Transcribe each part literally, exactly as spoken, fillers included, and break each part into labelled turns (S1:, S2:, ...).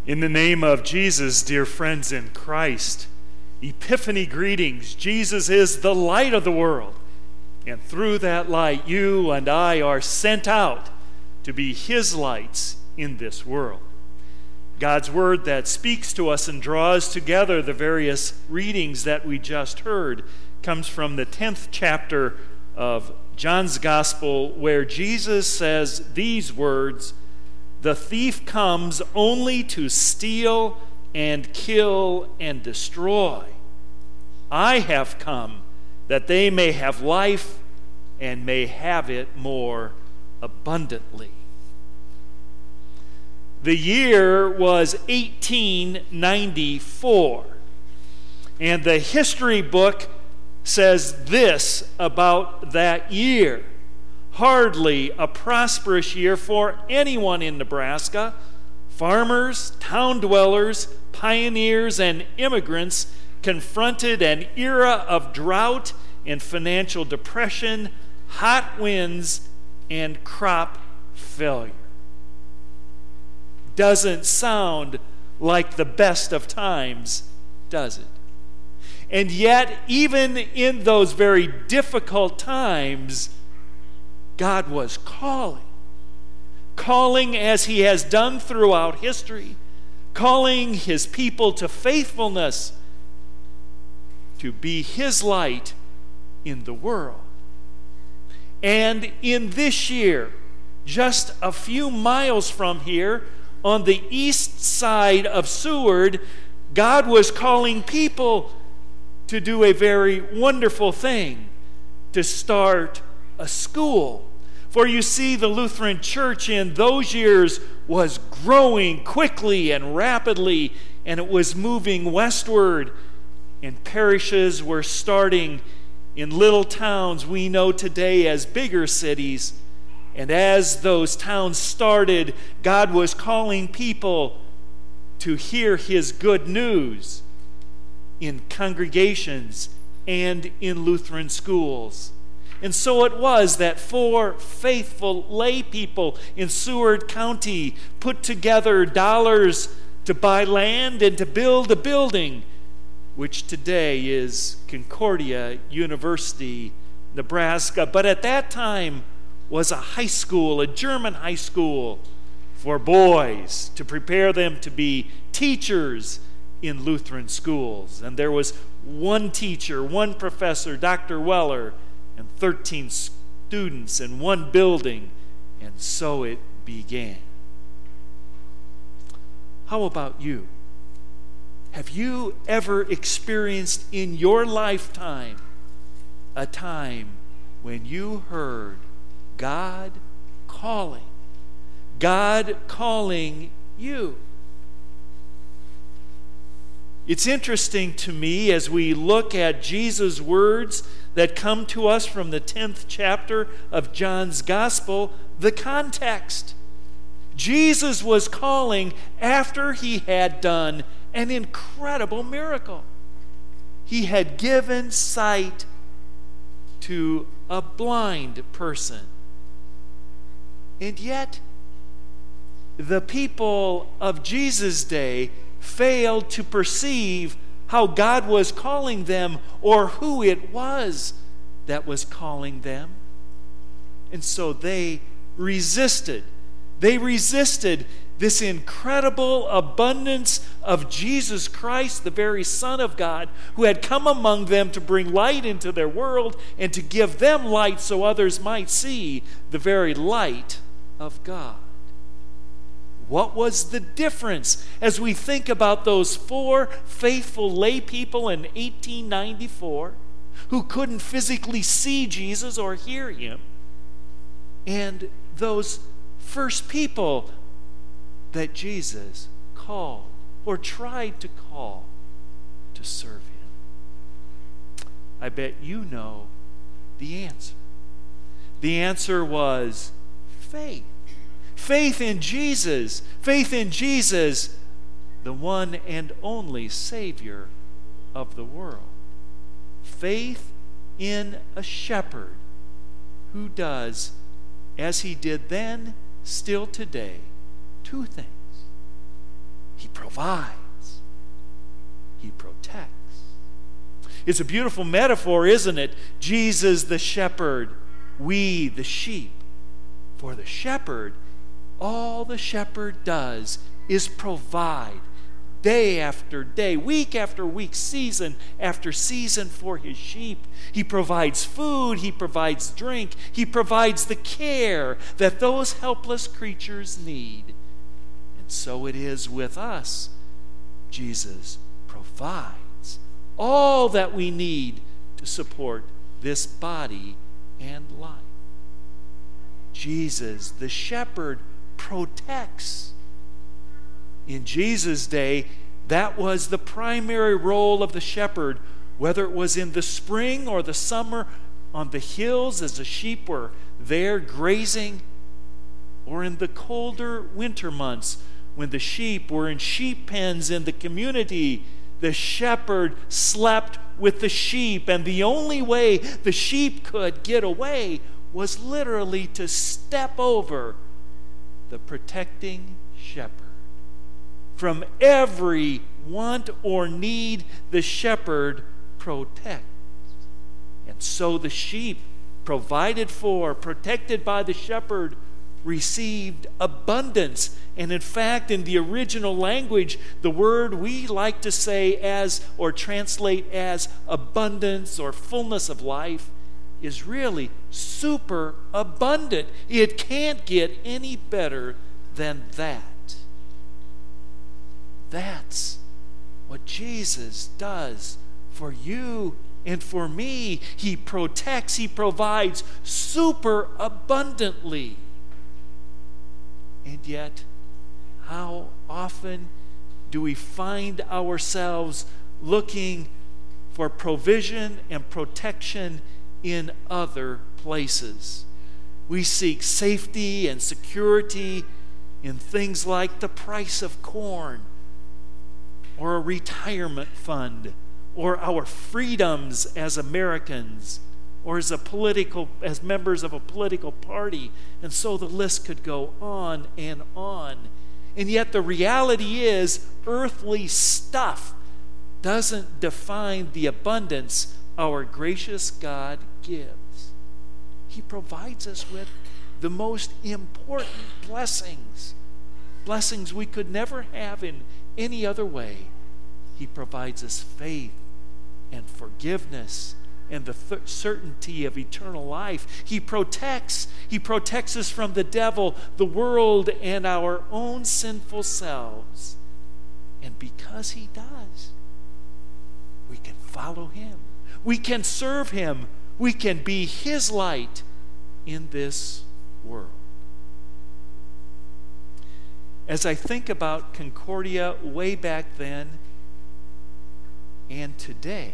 S1: In the name of Jesus, dear friends in Christ, Epiphany greetings. Jesus is the light of the world, and through that light, you and I are sent out to be His lights in this world. God's Word that speaks to us and draws together the various readings that we just heard comes from the tenth chapter of John's Gospel, where Jesus says these words, "The thief comes only to steal and kill and destroy. I have come that they may have life and may have it more abundantly." The year was eighteen ninety-four, and the history book says this about that year. Hardly a prosperous year for anyone in Nebraska. Farmers, town dwellers, pioneers, and immigrants confronted an era of drought and financial depression, hot winds, and crop failure. Doesn't sound like the best of times, does it? And yet, even in those very difficult times, God was calling. Calling as He has done throughout history. Calling His people to faithfulness, to be His light in the world. And in this year, just a few miles from here, on the east side of Seward, God was calling people to do a very wonderful thing, to start a school. For you see, the Lutheran Church in those years was growing quickly and rapidly, and it was moving westward, and parishes were starting in little towns we know today as bigger cities. And as those towns started, God was calling people to hear His good news in congregations and in Lutheran schools. And so it was that four faithful lay people in Seward County put together dollars to buy land and to build a building, which today is Concordia University, Nebraska. But at that time was a high school, a German high school for boys, to prepare them to be teachers in Lutheran schools. And there was one teacher, one professor, Doctor Weller, and thirteen students in one building, and so it began. How about you? Have you ever experienced in your lifetime a time when you heard God calling? God calling you? It's interesting to me as we look at Jesus' words that come to us from the tenth chapter of John's Gospel, the context. Jesus was calling after He had done an incredible miracle. He had given sight to a blind person. And yet, the people of Jesus' day failed to perceive how God was calling them or who it was that was calling them. And so they resisted. They resisted this incredible abundance of Jesus Christ, the very Son of God, who had come among them to bring light into their world and to give them light so others might see the very light of God. What was the difference as we think about those four faithful lay people in eighteen ninety-four who couldn't physically see Jesus or hear Him, and those first people that Jesus called or tried to call to serve Him? I bet you know the answer. The answer was faith. Faith in Jesus. Faith in Jesus, the one and only Savior of the world. Faith in a shepherd who does, as He did then, still today, two things. He provides. He protects. It's a beautiful metaphor, isn't it? Jesus the shepherd, we the sheep. For the shepherd, all the shepherd does is provide day after day, week after week, season after season for his sheep. He provides food, he provides drink, he provides the care that those helpless creatures need. And so it is with us. Jesus provides all that we need to support this body and life. Jesus, the shepherd, protects. In Jesus' day, that was the primary role of the shepherd, whether it was in the spring or the summer on the hills as the sheep were there grazing, or in the colder winter months when the sheep were in sheep pens in the community. The shepherd slept with the sheep, and the only way the sheep could get away was literally to step over the protecting shepherd. From every want or need, the shepherd protects. And so the sheep, provided for, protected by the shepherd, received abundance. And in fact, in the original language, the word we like to say as, or translate as, abundance or fullness of life is really super abundant. It can't get any better than that. That's what Jesus does for you and for me. He protects, he provides super abundantly. And yet, how often do we find ourselves looking for provision and protection in other places? We seek safety and security in things like the price of corn, or a retirement fund, or our freedoms as Americans, or as a political, as members of a political party, and so the list could go on and on. And yet the reality is, earthly stuff doesn't define the abundance our gracious God gives. He provides us with the most important blessings, blessings we could never have in any other way. He provides us faith and forgiveness and the th- certainty of eternal life. He protects. He protects us from the devil, the world, and our own sinful selves. And because he does, we can follow him. We can serve him. We can be his light in this world. As I think about Concordia way back then and today,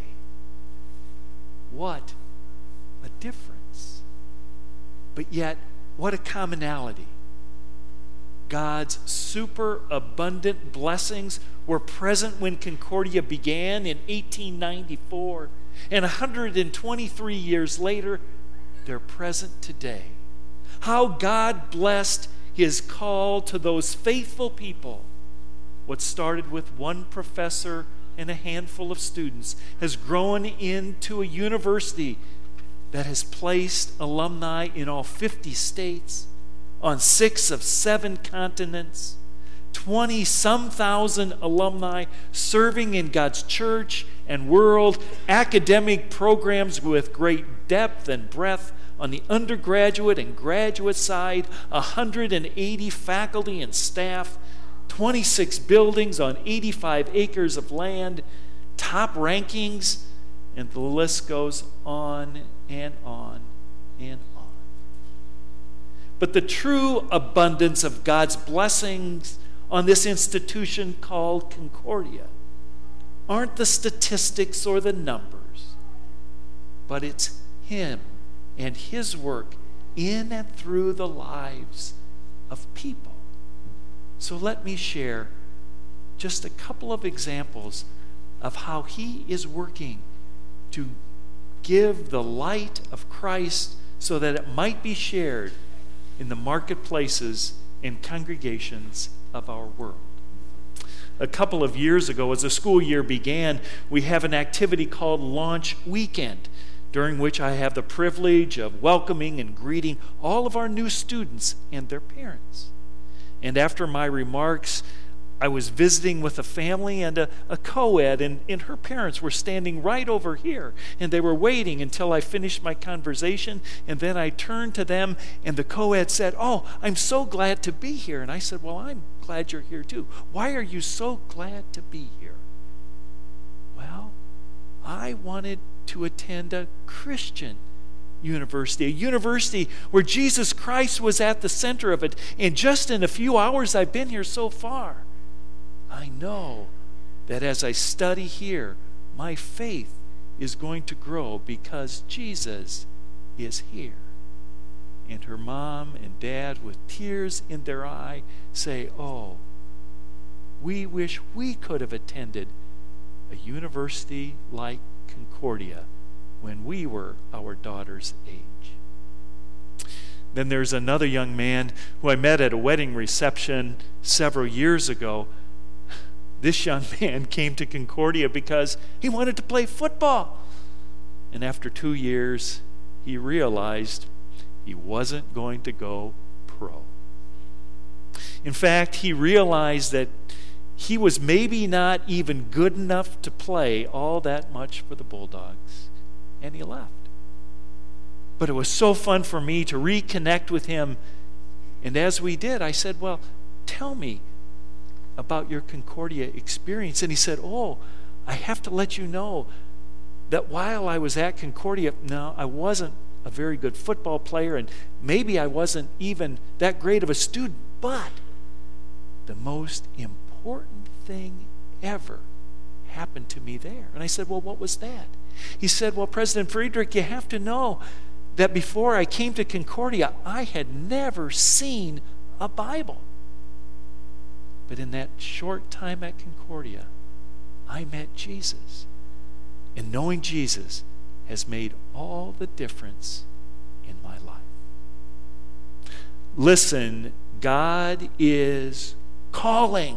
S1: what a difference. But yet, what a commonality. God's super abundant blessings were present when Concordia began in eighteen ninety-four, and one hundred twenty-three years later, they're present today. How God blessed his call to those faithful people. What started with one professor and a handful of students has grown into a university that has placed alumni in all fifty states, on six of seven continents, twenty-some thousand alumni serving in God's church and world, academic programs with great depth and breadth on the undergraduate and graduate side, one hundred eighty faculty and staff, twenty-six buildings on eighty-five acres of land, top rankings, and the list goes on and on and on. But the true abundance of God's blessings on this institution called Concordia aren't the statistics or the numbers, but it's him and his work in and through the lives of people. So let me share just a couple of examples of how he is working to give the light of Christ so that it might be shared in the marketplaces and congregations of our world. A couple of years ago, as the school year began, we have an activity called Launch Weekend, during which I have the privilege of welcoming and greeting all of our new students and their parents. And after my remarks, I was visiting with a family and a, a co-ed, and, and her parents were standing right over here, and they were waiting until I finished my conversation, and then I turned to them, and the co-ed said, "Oh, I'm so glad to be here." And I said, "Well, I'm glad you're here too. Why are you so glad to be here?" "Well, I wanted to attend a Christian university, a university where Jesus Christ was at the center of it, and just in a few hours I've been here so far, I know that as I study here, my faith is going to grow because Jesus is here." And her mom and dad, with tears in their eye, say, "Oh, we wish we could have attended a university like Concordia when we were our daughter's age." Then there's another young man who I met at a wedding reception several years ago. This young man came to Concordia because he wanted to play football. And after two years, he realized he wasn't going to go pro. In fact, he realized that he was maybe not even good enough to play all that much for the Bulldogs, and he left. But it was so fun for me to reconnect with him, and as we did, I said, "Well, tell me about your Concordia experience." And he said, "Oh, I have to let you know that while I was at Concordia, now I wasn't a very good football player, and maybe I wasn't even that great of a student, but the most important thing ever happened to me there." And I said, "Well, what was that?" He said, "Well, President Friedrich, you have to know that before I came to Concordia, I had never seen a Bible. But in that short time at Concordia, I met Jesus. And knowing Jesus has made all the difference in my life." Listen, God is calling.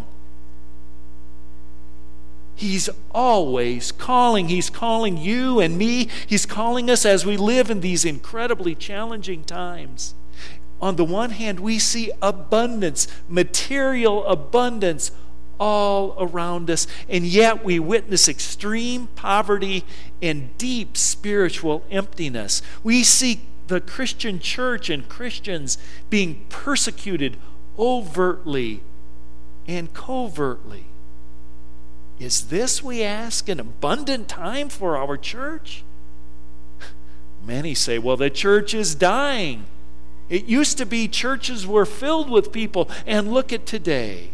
S1: He's always calling. He's calling you and me. He's calling us as we live in these incredibly challenging times. On the one hand, we see abundance, material abundance all around us, and yet we witness extreme poverty and deep spiritual emptiness. We see the Christian church and Christians being persecuted overtly and covertly. Is this, we ask, an abundant time for our church? Many say, "Well, the church is dying. It used to be churches were filled with people, and look at today."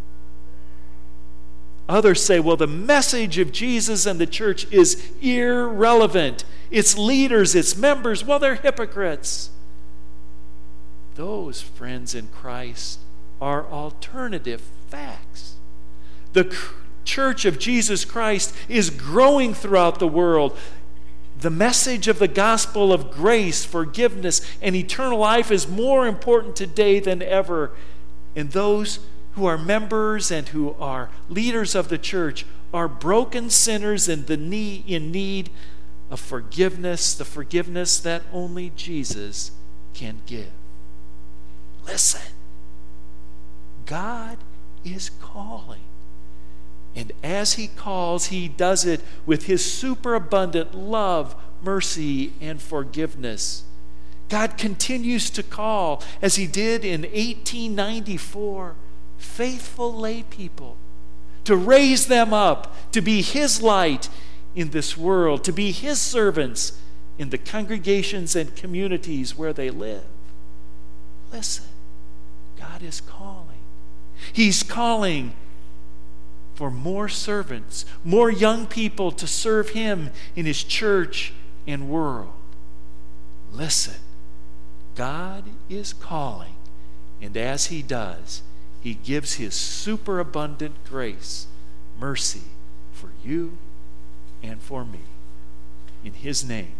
S1: Others say, "Well, the message of Jesus and the church is irrelevant. Its leaders, its members, well, they're hypocrites." Those, friends in Christ, are alternative facts. The church of Jesus Christ is growing throughout the world. The message of the gospel of grace, forgiveness, and eternal life is more important today than ever. And those who are members and who are leaders of the church are broken sinners in the need, in need of forgiveness, the forgiveness that only Jesus can give. Listen, God is calling. And as He calls, He does it with His superabundant love, mercy, and forgiveness. God continues to call, as He did in eighteen ninety-four, faithful lay people, to raise them up, to be His light in this world, to be His servants in the congregations and communities where they live. Listen, God is calling. He's calling for more servants, more young people to serve Him in His church and world. Listen, God is calling, and as He does, He gives His superabundant grace, mercy for you and for me. In His name,